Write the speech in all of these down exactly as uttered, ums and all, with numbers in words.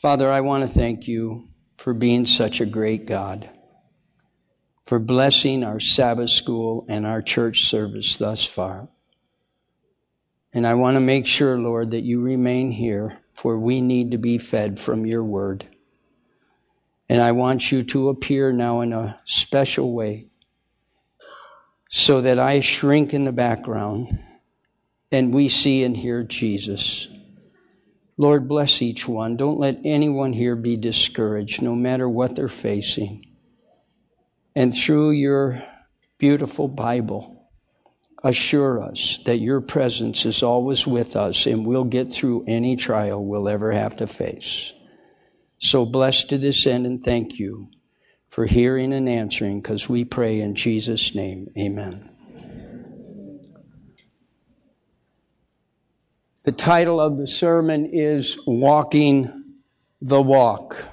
Father, I want to thank you for being such a great God, for blessing our Sabbath school and our church service thus far. And I want to make sure, Lord, that you remain here, for we need to be fed from your word. And I want you to appear now in a special way so that I shrink in the background and we see and hear Jesus. Lord, bless each one. Don't let anyone here be discouraged, no matter what they're facing. And through your beautiful Bible, assure us that your presence is always with us and we'll get through any trial we'll ever have to face. So bless to this end and thank you for hearing and answering, because we pray in Jesus' name. Amen. The title of the sermon is Walking the Walk.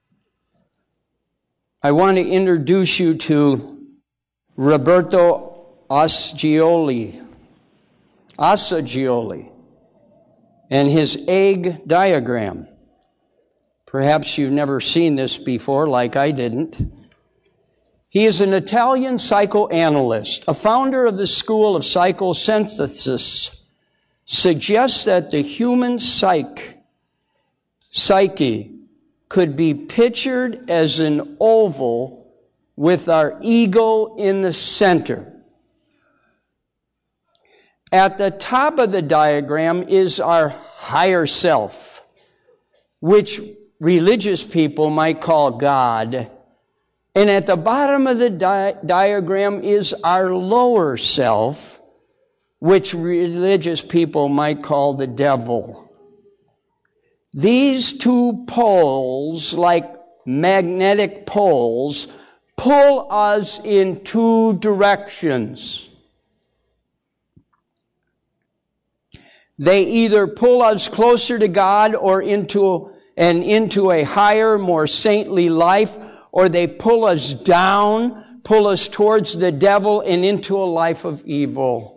I want to introduce you to Roberto Assagioli, Assagioli, and his egg diagram. Perhaps you've never seen this before, like I didn't. He is an Italian psychoanalyst, a founder of the school of psychosynthesis. Suggests that the human psyche, psyche could be pictured as an oval with our ego in the center. At the top of the diagram is our higher self, which religious people might call God. And at the bottom of the di- diagram is our lower self, which religious people might call the devil. These two poles, like magnetic poles, pull us in two directions. They either pull us closer to God or into and into a higher, more saintly life, or they pull us down, pull us towards the devil and into a life of evil.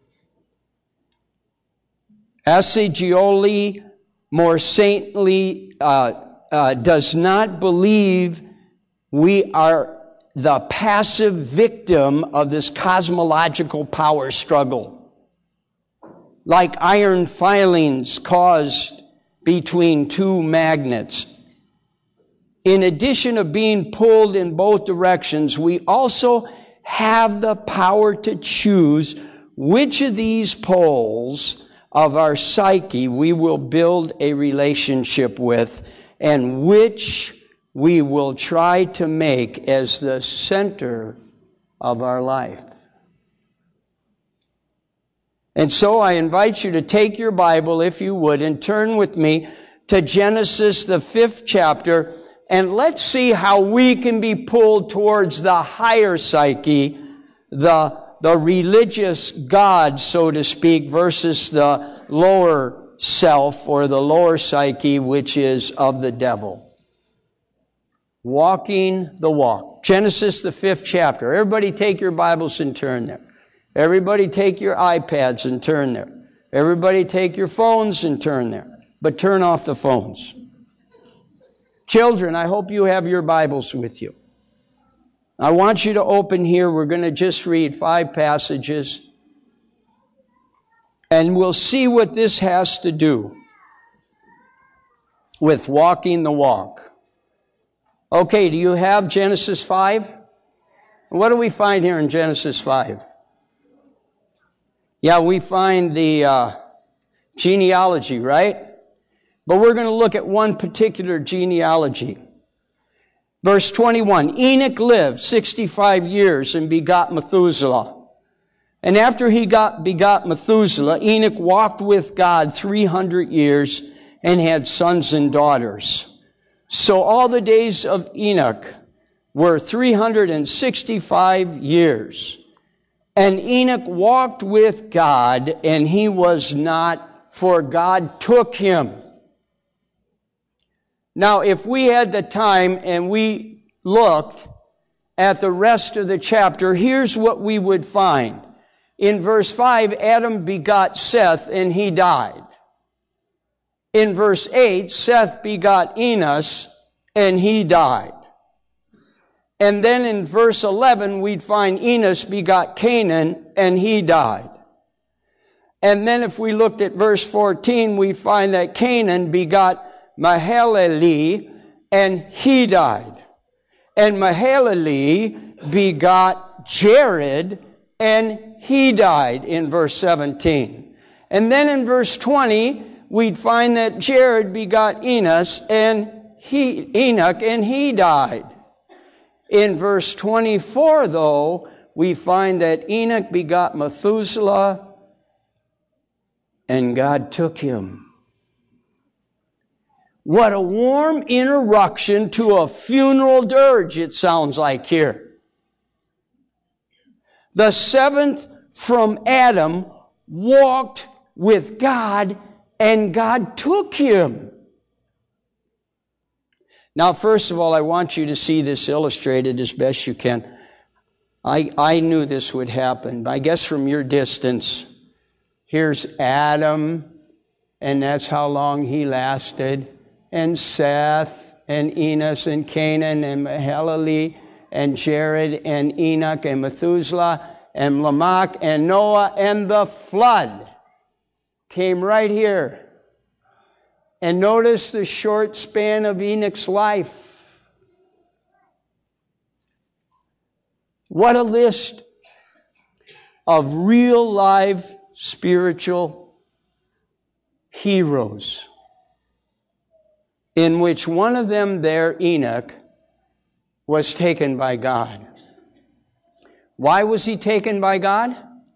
Assagioli, more saintly, uh, uh, does not believe we are the passive victim of this cosmological power struggle. Like iron filings caused between two magnets. In addition of being pulled in both directions, we also have the power to choose which of these poles of our psyche we will build a relationship with and which we will try to make as the center of our life. And so I invite you to take your Bible, if you would, and turn with me to Genesis, the fifth chapter, and let's see how we can be pulled towards the higher psyche, the the religious God, so to speak, versus the lower self or the lower psyche, which is of the devil. Walking the walk. Genesis, the fifth chapter. Everybody take your Bibles and turn there. Everybody take your iPads and turn there. Everybody take your phones and turn there. But turn off the phones. Children, I hope you have your Bibles with you. I want you to open here. We're going to just read five passages. And we'll see what this has to do with walking the walk. Okay, do you have Genesis five? What do we find here in Genesis five? Yeah, we find the uh, genealogy, right? But we're going to look at one particular genealogy. Verse twenty-one, Enoch lived sixty-five years and begot Methuselah. And after he got begot Methuselah, Enoch walked with God three hundred years and had sons and daughters. So all the days of Enoch were three hundred sixty-five years. And Enoch walked with God, and he was not, for God took him. Now, if we had the time and we looked at the rest of the chapter, here's what we would find. In verse five, Adam begot Seth, and he died. In verse eight, Seth begot Enos, and he died. And then in verse eleven, we'd find Enos begot Canaan, and he died. And then if we looked at verse fourteen, we find that Canaan begot Mahalalel, and he died. And Mahalalel begot Jared, and he died in verse seventeen. And then in verse twenty, we'd find that Jared begot Enos, and he, Enoch, and he died. In verse twenty-four, though, we find that Enoch begot Methuselah, and God took him. What a warm introduction to a funeral dirge, it sounds like here. The seventh from Adam walked with God, and God took him. Now, first of all, I want you to see this illustrated as best you can. I, I knew this would happen. I guess from your distance, here's Adam, and that's how long he lasted, and Seth, and Enos, and Canaan, and Mahalalel, and Jared, and Enoch, and Methuselah, and Lamech, and Noah, and the flood came right here. And notice the short span of Enoch's life. What a list of real life spiritual heroes, in which one of them there, Enoch, was taken by God. Why was he taken by God?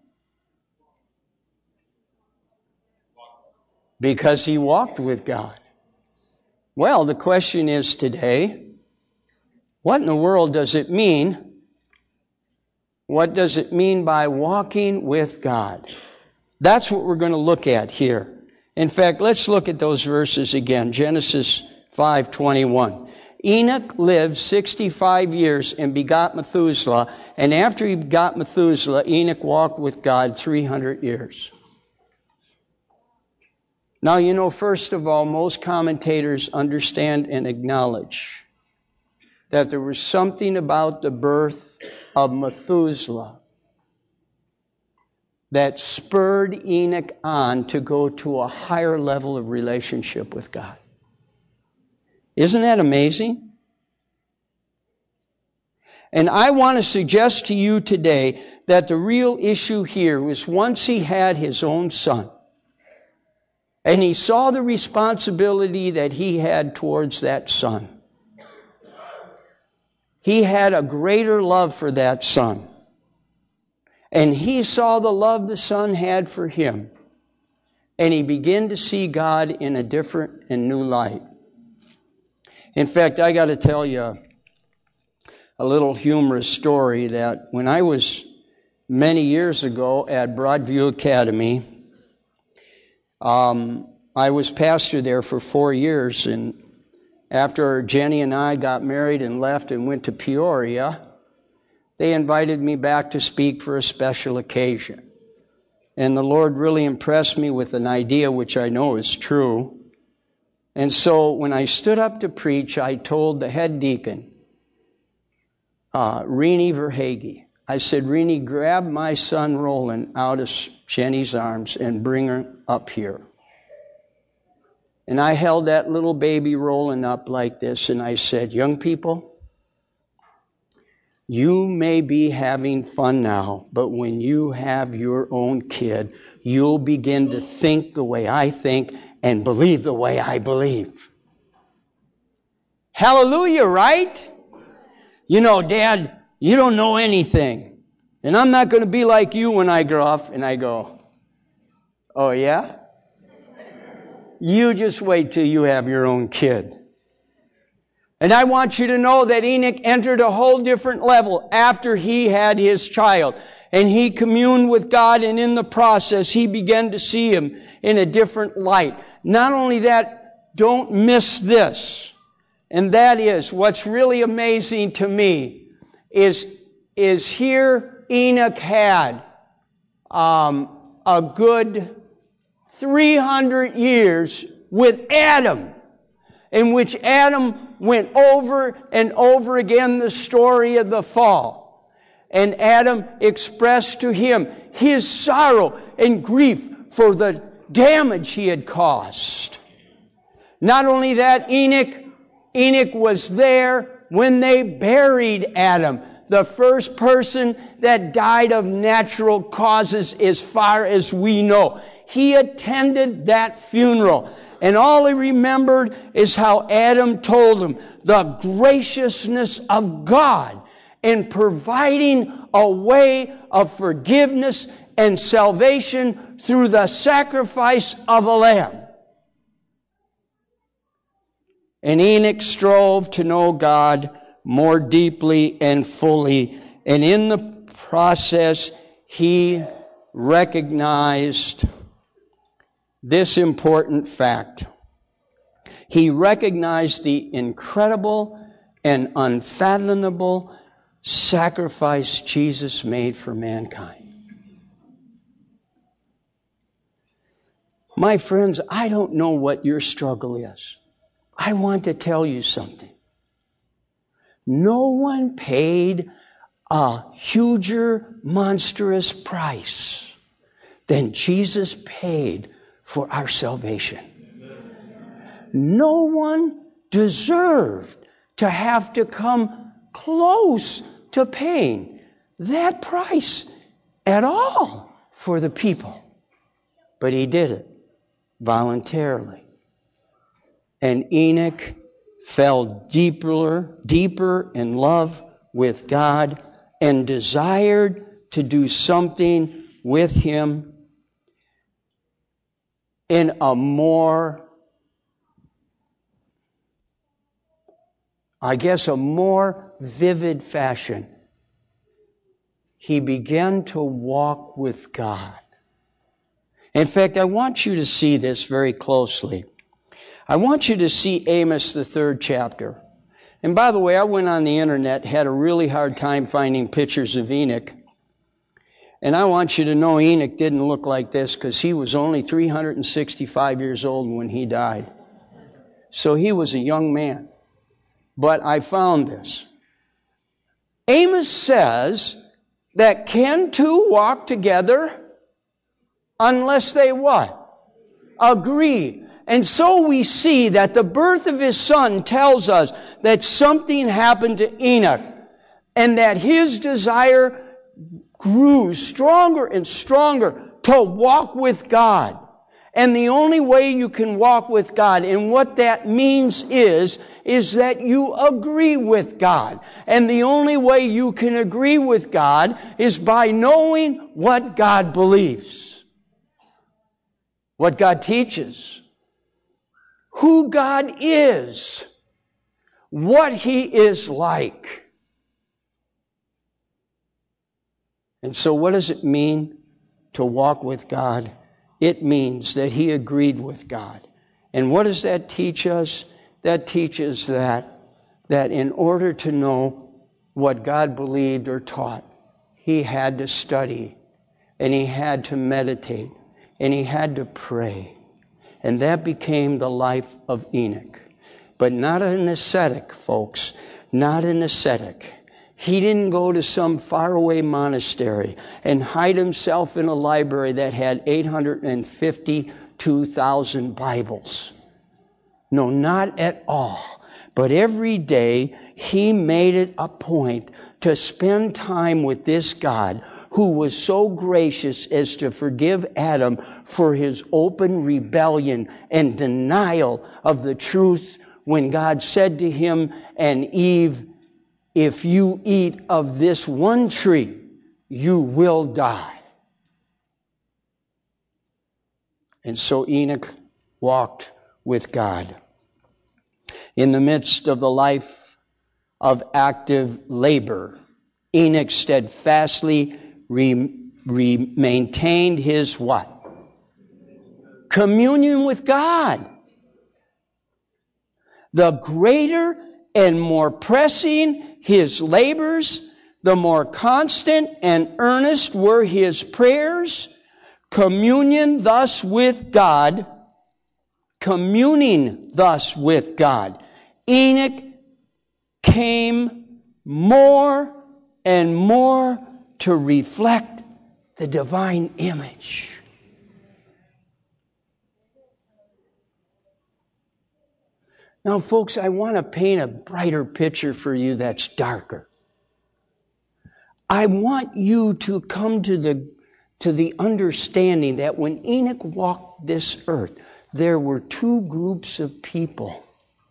Because he walked with God. Well, the question is today, what in the world does it mean? What does it mean by walking with God? That's what we're going to look at here. In fact, let's look at those verses again. Genesis five twenty-one. Enoch lived sixty-five years and begot Methuselah, and after he begot Methuselah, Enoch walked with God three hundred years. Now, you know, first of all, most commentators understand and acknowledge that there was something about the birth of Methuselah that spurred Enoch on to go to a higher level of relationship with God. Isn't that amazing? And I want to suggest to you today that the real issue here was once he had his own son, and he saw the responsibility that he had towards that son. He had a greater love for that son. And he saw the love the son had for him. And he began to see God in a different and new light. In fact, I got to tell you a little humorous story that when I was many years ago at Broadview Academy, Um, I was pastor there for four years, and after Jenny and I got married and left and went to Peoria, they invited me back to speak for a special occasion. And the Lord really impressed me with an idea which I know is true. And so when I stood up to preach, I told the head deacon, uh, Renee Verhage, I said, Renee, grab my son Roland out of Jenny's arms and bring her up here. And I held that little baby Roland up like this, and I said, young people, you may be having fun now, but when you have your own kid, you'll begin to think the way I think and believe the way I believe. Hallelujah, right? You know, Dad, you don't know anything. And I'm not going to be like you when I grow up. And I go, oh yeah? You just wait till you have your own kid. And I want you to know that Enoch entered a whole different level after he had his child. And he communed with God, and in the process, he began to see him in a different light. Not only that, don't miss this. And that is, what's really amazing to me is, is here Enoch had um, a good three hundred years with Adam, in which Adam went over and over again the story of the fall. And Adam expressed to him his sorrow and grief for the damage he had caused. Not only that, Enoch, Enoch was there when they buried Adam, the first person that died of natural causes as far as we know. He attended that funeral. And all he remembered is how Adam told him the graciousness of God in providing a way of forgiveness and salvation through the sacrifice of a lamb. And Enoch strove to know God more deeply and fully. And in the process, he recognized this important fact. He recognized the incredible and unfathomable sacrifice Jesus made for mankind. My friends, I don't know what your struggle is. I want to tell you something. No one paid a huger, monstrous price than Jesus paid for our salvation. No one deserved to have to come close to paying that price at all for the people. But he did it voluntarily. And Enoch fell deeper, deeper in love with God and desired to do something with Him in a more, I guess, a more vivid fashion. He began to walk with God. In fact, I want you to see this very closely. I want you to see Amos, the third chapter. And by the way, I went on the internet, had a really hard time finding pictures of Enoch. And I want you to know Enoch didn't look like this because he was only three hundred sixty-five years old when he died. So he was a young man. But I found this. Amos says that can two walk together unless they what? Agree. And so we see that the birth of his son tells us that something happened to Enoch and that his desire grew stronger and stronger to walk with God. And the only way you can walk with God, and what that means is, is that you agree with God. And the only way you can agree with God is by knowing what God believes, what God teaches, who God is, what He is like. And so what does it mean to walk with God? It means that he agreed with God. And what does that teach us? That teaches that, that in order to know what God believed or taught, he had to study, and he had to meditate, and he had to pray. And that became the life of Enoch. But not an ascetic, folks. Not an ascetic. He didn't go to some faraway monastery and hide himself in a library that had eight hundred fifty-two thousand Bibles. No, not at all. But every day he made it a point to spend time with this God who was so gracious as to forgive Adam for his open rebellion and denial of the truth when God said to him and Eve, if you eat of this one tree, you will die. And so Enoch walked with God. In the midst of the life of active labor, Enoch steadfastly re, re, maintained his what? Communion with God. The greater and more pressing his labors, the more constant and earnest were his prayers. Communion thus with God communing thus with God. Enoch came more and more to reflect the divine image. Now, folks, I want to paint a brighter picture for you that's darker. I want you to come to the, to the understanding that when Enoch walked this earth, there were two groups of people.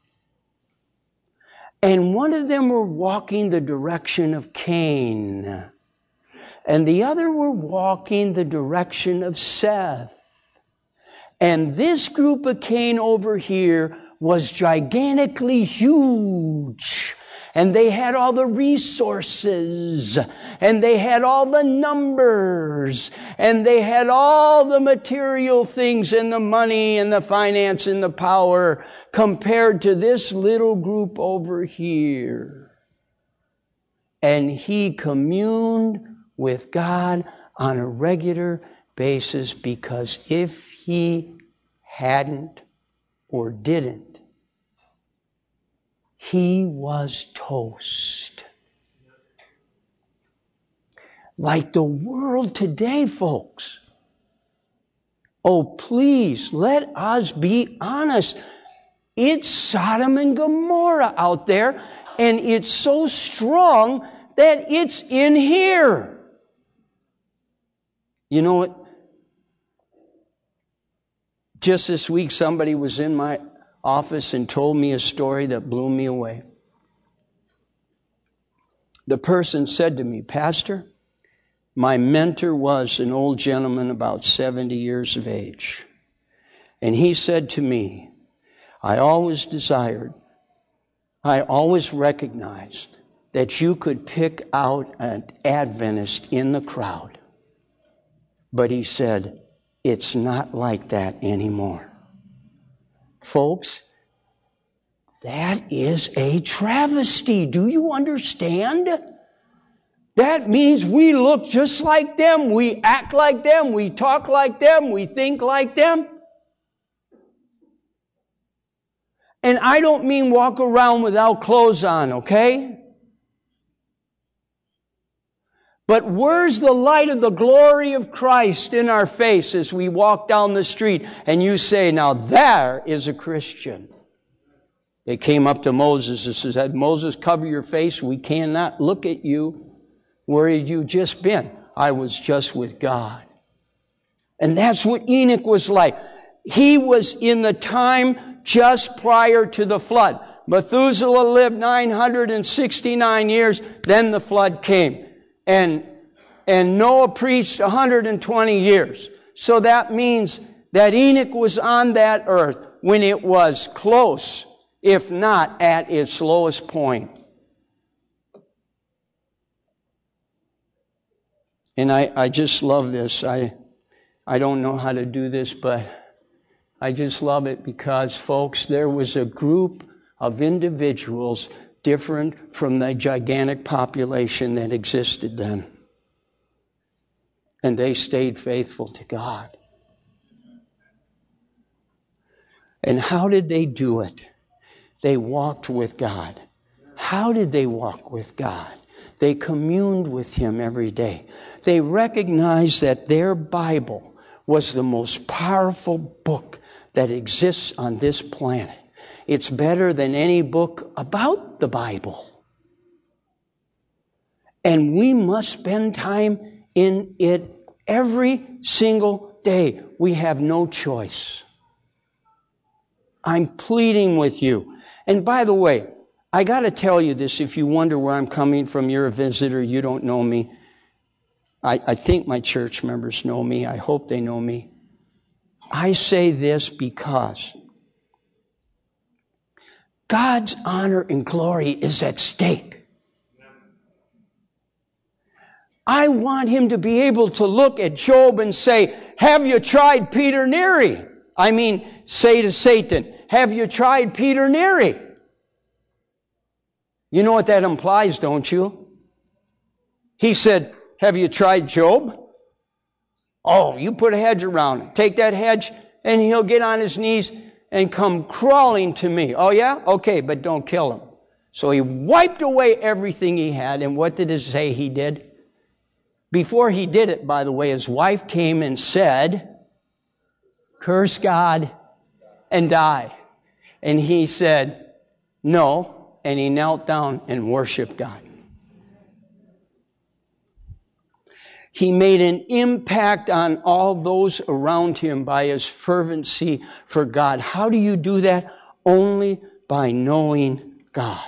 And one of them were walking the direction of Cain. And the other were walking the direction of Seth. And this group of Cain over here was gigantically huge. And they had all the resources. And they had all the numbers. And they had all the material things and the money and the finance and the power compared to this little group over here. And he communed with God on a regular basis, because if he hadn't or didn't, he was toast. Like the world today, folks. Oh, please, let us be honest. It's Sodom and Gomorrah out there, and it's so strong that it's in here. You know what? Just this week, somebody was in my office and told me a story that blew me away. The person said to me, "Pastor, my mentor was an old gentleman about seventy years of age. And he said to me, I always desired, I always recognized that you could pick out an Adventist in the crowd. But he said, it's not like that anymore." Folks, that is a travesty. Do you understand? That means we look just like them, we act like them, we talk like them, we think like them. And I don't mean walk around without clothes on, okay? But where's the light of the glory of Christ in our face as we walk down the street and you say, now there is a Christian? They came up to Moses and said, Moses, cover your face. We cannot look at you. Where had you just been? I was just with God. And that's what Enoch was like. He was in the time just prior to the flood. Methuselah lived nine hundred sixty-nine years, then the flood came. And, and Noah preached one hundred twenty years. So that means that Enoch was on that earth when it was close, if not at its lowest point. And I, I just love this. I, I don't know how to do this, but I just love it because, folks, there was a group of individuals different from the gigantic population that existed then. And they stayed faithful to God. And how did they do it? They walked with God. How did they walk with God? They communed with Him every day. They recognized that their Bible was the most powerful book that exists on this planet. It's better than any book about the Bible. And we must spend time in it every single day. We have no choice. I'm pleading with you. And by the way, I got to tell you this, if you wonder where I'm coming from, you're a visitor, you don't know me. I, I think my church members know me. I hope they know me. I say this because God's honor and glory is at stake. I want Him to be able to look at Job and say, have you tried Peter Neary? I mean, say to Satan, have you tried Peter Neary? You know what that implies, don't you? He said, have you tried Job? Oh, you put a hedge around him. Take that hedge and he'll get on his knees and come crawling to me. Oh yeah? Okay, but don't kill him. So he wiped away everything he had, and what did it say he did? Before he did it, by the way, his wife came and said, curse God and die. And he said, no, and he knelt down and worshiped God. He made an impact on all those around him by his fervency for God. How do you do that? Only by knowing God.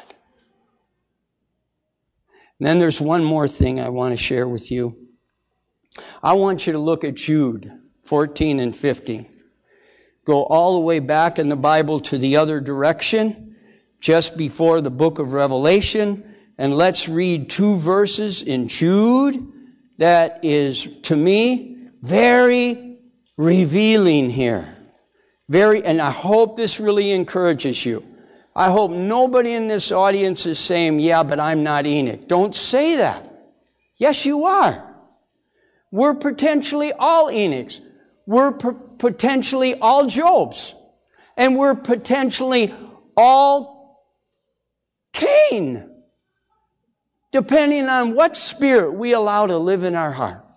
And then there's one more thing I want to share with you. I want you to look at Jude fourteen and fifteen. Go all the way back in the Bible to the other direction, just before the book of Revelation, and let's read two verses in Jude that is, to me, very revealing here. Very, and I hope this really encourages you. I hope nobody in this audience is saying, yeah, but I'm not Enoch. Don't say that. Yes, you are. We're potentially all Enochs. We're p- potentially all Jobs. And we're potentially all Cain. Depending on what spirit we allow to live in our heart.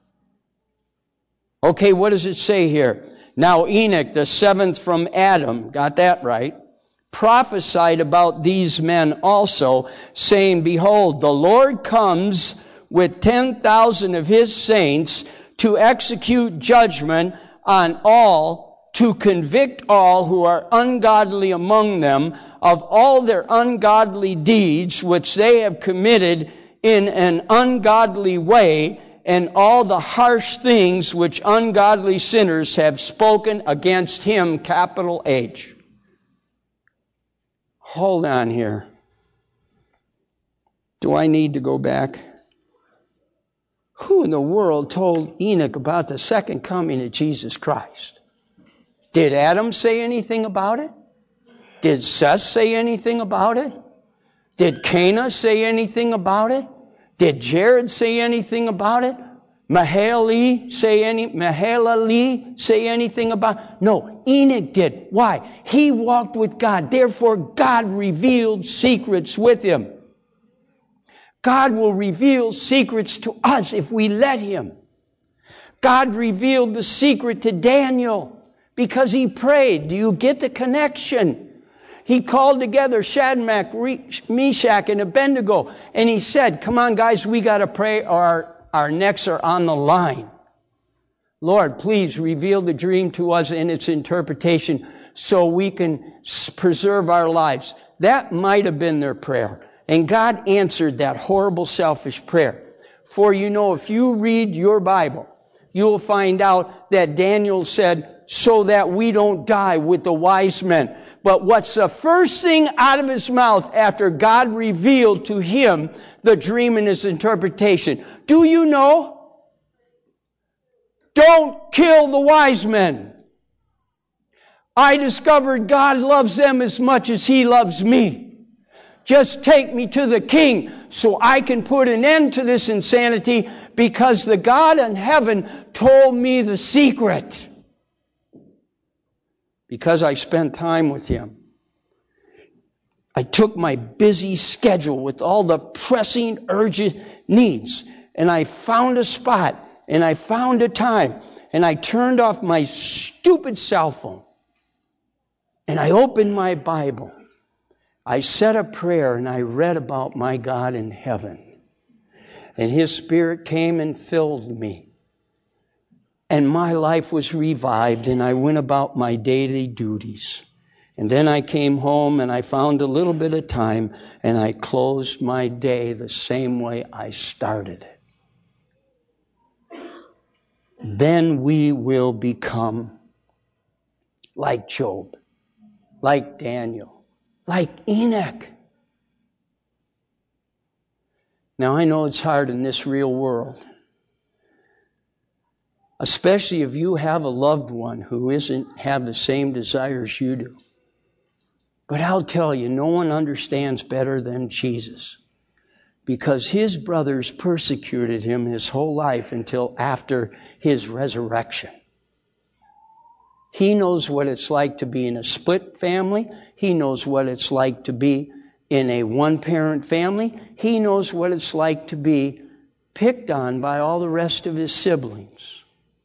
Okay, what does it say here? Now Enoch, the seventh from Adam, got that right, prophesied about these men also, saying, behold, the Lord comes with ten thousand of his saints to execute judgment on all, to convict all who are ungodly among them of all their ungodly deeds which they have committed in an ungodly way, and all the harsh things which ungodly sinners have spoken against him, capital H. Hold on here. Do I need to go back? Who in the world told Enoch about the second coming of Jesus Christ? Did Adam say anything about it? Did Seth say anything about it? Did Cana say anything about it? Did Jared say anything about it? Mahalalel say any Mahalalel say anything about it? No, Enoch did. Why? He walked with God. Therefore, God revealed secrets with him. God will reveal secrets to us if we let him. God revealed the secret to Daniel because he prayed. Do you get the connection? He called together Shadrach, Meshach, and Abednego, and he said, come on, guys, we got to pray or our, our necks are on the line. Lord, please reveal the dream to us in its interpretation so we can preserve our lives. That might have been their prayer. And God answered that horrible, selfish prayer. For you know, if you read your Bible, you will find out that Daniel said, so that we don't die with the wise men. But what's the first thing out of his mouth after God revealed to him the dream and his interpretation? Do you know? Don't kill the wise men. I discovered God loves them as much as he loves me. Just take me to the king so I can put an end to this insanity because the God in heaven told me the secret. Because I spent time with him. I took my busy schedule with all the pressing, urgent needs, and I found a spot, and I found a time, and I turned off my stupid cell phone, and I opened my Bible. I said a prayer, and I read about my God in heaven, and his Spirit came and filled me. And my life was revived, and I went about my daily duties. And then I came home, and I found a little bit of time, and I closed my day the same way I started it. Then we will become like Job, like Daniel, like Enoch. Now, I know it's hard in this real world. Especially if you have a loved one who isn't have the same desires you do. But I'll tell you, no one understands better than Jesus. Because his brothers persecuted him his whole life until after his resurrection. He knows what it's like to be in a split family. He knows what it's like to be in a one-parent family. He knows what it's like to be picked on by all the rest of his siblings.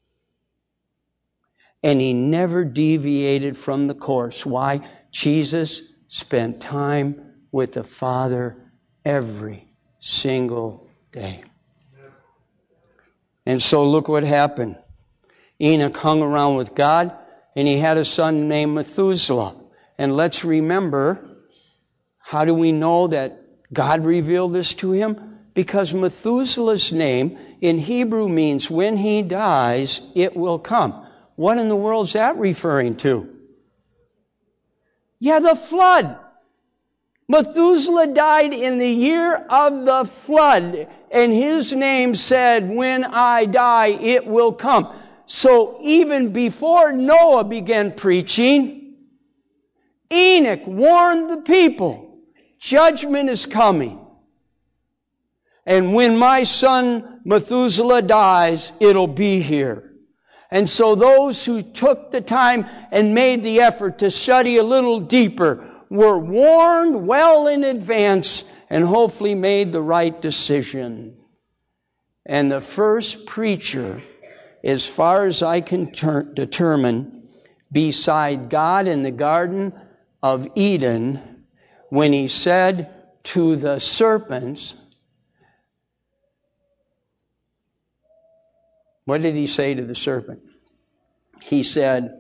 And he never deviated from the course. Why? Jesus spent time with the Father every single day. And so look what happened. Enoch hung around with God, and he had a son named Methuselah. And let's remember, how do we know that God revealed this to him? Because Methuselah's name in Hebrew means when he dies, it will come. What in the world is that referring to? Yeah, the flood. Methuselah died in the year of the flood, and his name said, when I die, it will come. So even before Noah began preaching, Enoch warned the people, judgment is coming. And when my son Methuselah dies, it'll be here. And so those who took the time and made the effort to study a little deeper were warned well in advance and hopefully made the right decision. And the first preacher, as far as I can ter- determine, beside God in the Garden of Eden, when he said to the serpents, what did he say to the serpent? He said,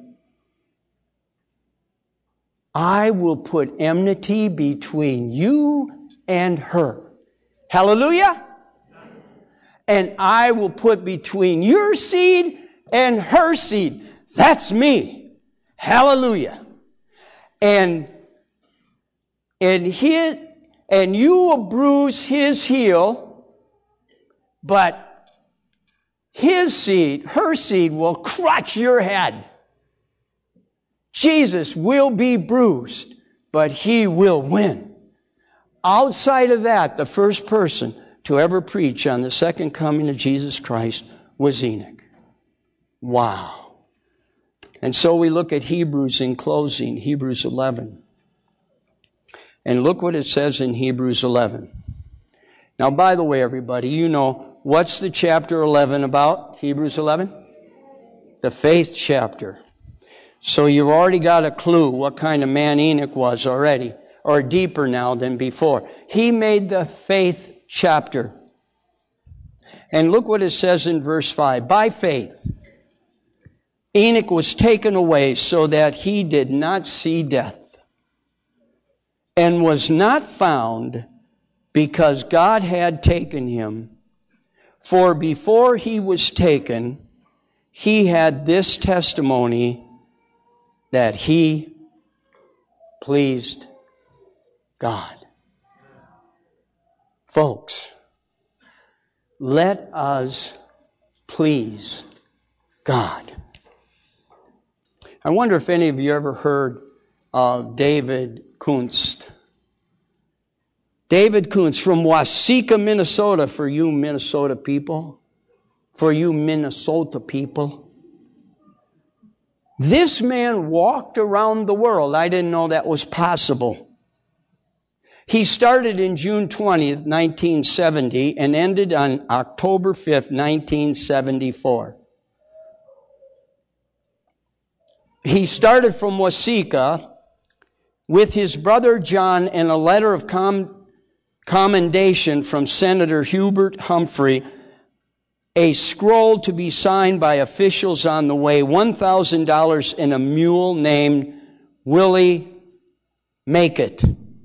I will put enmity between you and her. Hallelujah? And I will put between your seed and her seed. That's me. Hallelujah. And and his, and you will bruise his heel, but his seed, her seed, will crush your head. Jesus will be bruised, but he will win. Outside of that, the first person to ever preach on the second coming of Jesus Christ was Enoch. Wow. And so we look at Hebrews in closing, Hebrews eleven. And look what it says in Hebrews eleven. Now, by the way, everybody, you know, what's the chapter eleven about? Hebrews eleven? The faith chapter. So you've already got a clue what kind of man Enoch was already, or deeper now than before. He made the faith chapter. And look what it says in verse five. By faith, Enoch was taken away so that he did not see death, and was not found because God had taken him. For before he was taken, he had this testimony that he pleased God. Folks, let us please God. I wonder if any of you ever heard of David Kunst. David Kunst from Waseca, Minnesota, for you Minnesota people, for you Minnesota people. This man walked around the world. I didn't know that was possible. He started in June twentieth, nineteen seventy, and ended on October fifth, nineteen seventy-four. He started from Waseca with his brother John and a letter of com- commendation from Senator Hubert Humphrey, a scroll to be signed by officials on the way, one thousand dollars, and a mule named Willie Make It.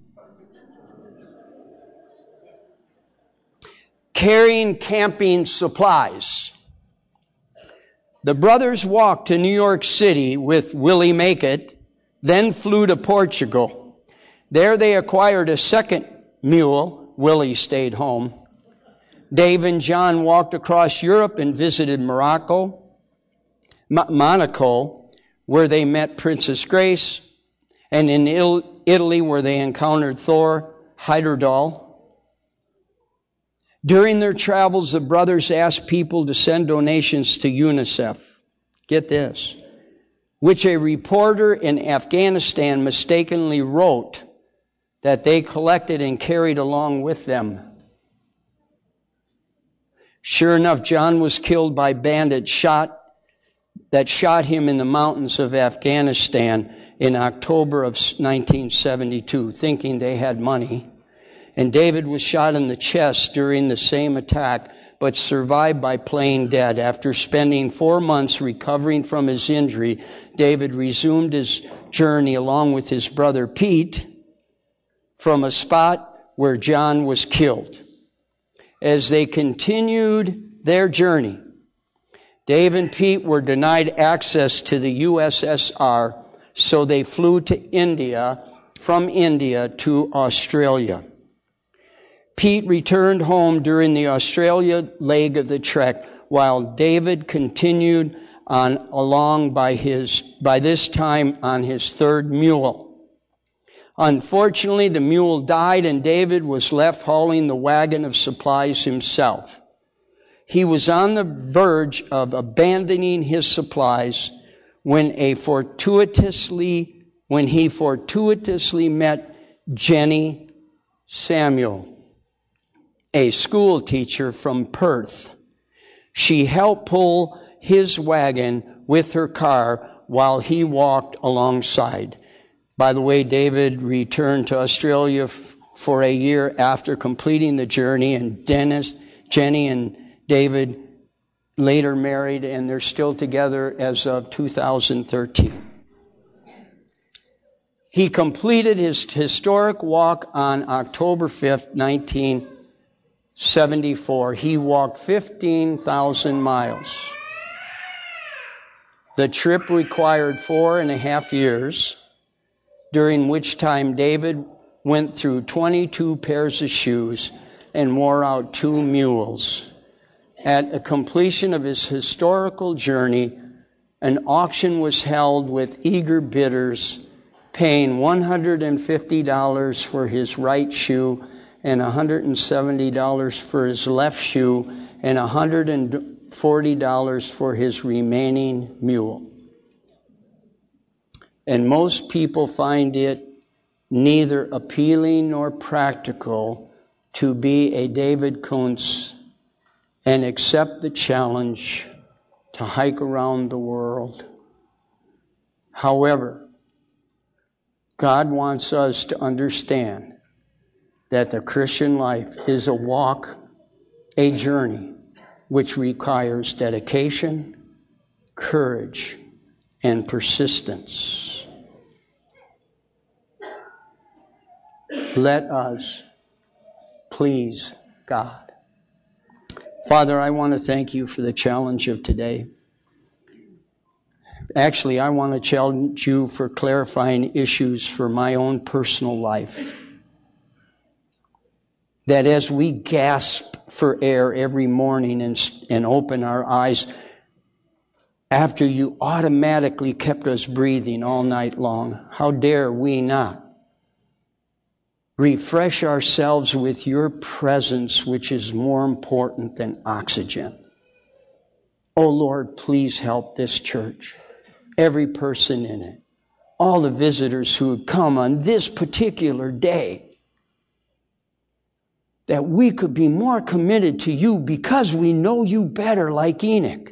Carrying camping supplies. The brothers walked to New York City with Willie Make It, then flew to Portugal. There they acquired a second mule. Willie stayed home. Dave and John walked across Europe and visited Morocco, M- Monaco, where they met Princess Grace, and in Il- Italy, where they encountered Thor Heyerdahl. During their travels, the brothers asked people to send donations to UNICEF. Get this. which a reporter in Afghanistan mistakenly wrote that they collected and carried along with them. Sure enough, John was killed by bandits shot that shot him in the mountains of Afghanistan in October of nineteen seventy-two, thinking they had money. And David was shot in the chest during the same attack, but survived by playing dead. After spending four months recovering from his injury, David resumed his journey along with his brother Pete from a spot where John was killed. As they continued their journey, Dave and Pete were denied access to the U S S R, so they flew to India, from India to Australia. Pete returned home during the Australia leg of the trek, while David continued on along by his, by this time on his third mule. Unfortunately, the mule died and David was left hauling the wagon of supplies himself. He was on the verge of abandoning his supplies when a fortuitously, when he fortuitously met Jenny Samuel, a school teacher from Perth. She helped pull his wagon with her car while he walked alongside. By the way, David returned to Australia f- for a year after completing the journey, and Dennis, Jenny and David later married, and they're still together as of two thousand thirteen. He completed his historic walk on October fifth, nineteen seventy-four. He walked fifteen thousand miles. The trip required four and a half years, during which time David went through twenty-two pairs of shoes and wore out two mules. At the completion of his historical journey, an auction was held with eager bidders paying one hundred fifty dollars for his right shoe and one hundred seventy dollars for his left shoe and one hundred forty dollars for his remaining mule. And most people find it neither appealing nor practical to be a David Koontz and accept the challenge to hike around the world. However, God wants us to understand that the Christian life is a walk, a journey, which requires dedication, courage, and persistence. Let us please God. Father, I want to thank you for the challenge of today. Actually, I want to challenge you for clarifying issues for my own personal life. That as we gasp for air every morning and, and open our eyes, after you automatically kept us breathing all night long, how dare we not refresh ourselves with your presence, which is more important than oxygen. Oh Lord, please help this church, every person in it, all the visitors who would come on this particular day, that we could be more committed to you because we know you better, like Enoch.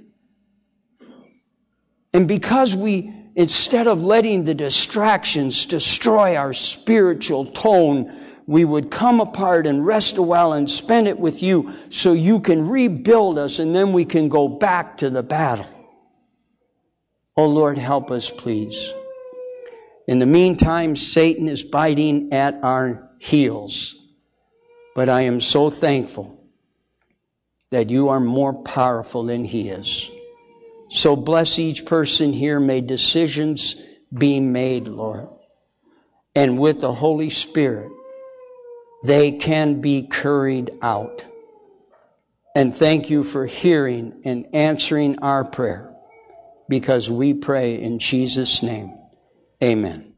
And because we, instead of letting the distractions destroy our spiritual tone, we would come apart and rest a while and spend it with you so you can rebuild us and then we can go back to the battle. Oh Lord, help us, please. In the meantime, Satan is biting at our heels. But I am so thankful that you are more powerful than he is. So bless each person here. May decisions be made, Lord. And with the Holy Spirit, they can be carried out. And thank you for hearing and answering our prayer, because we pray in Jesus' name. Amen.